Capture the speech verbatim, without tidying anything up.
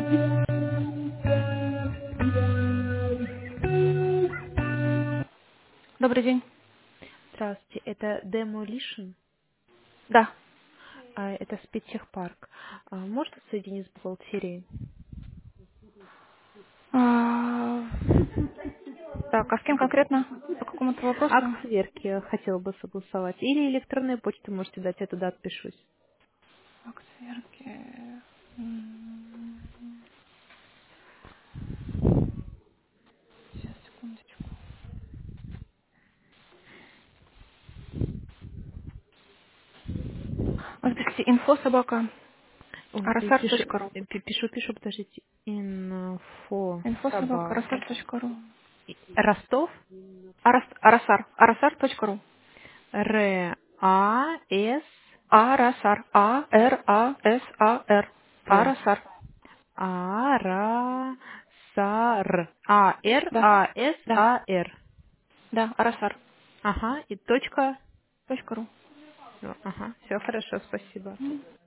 Добрый день. Здравствуйте, это Demolition, Да. а, это спецтехпарк. А, Можно соединить с бухгалтерией? А, Так, а с кем конкретно? По какому-то вопросу? Акт сверки хотела бы согласовать. Или электронную почту можете дать, я туда отпишусь. Так, сверки. М, Сейчас, секундочку. Запишите инфо собака Ой, пи- арасар пишу, точка ру. э, пи- пишу, пишу, подождите. Инфо Инфо собака собака. арасар точка ру. Ростов? Арас- Арасар. Арасар точка ру. Р А С Арасар. А Р А С А Р. П. Арасар. Арасар. А Р Да. А С Да. А Р. Да. Арасар Ага, и точка. точка ру. Ага, все хорошо, спасибо.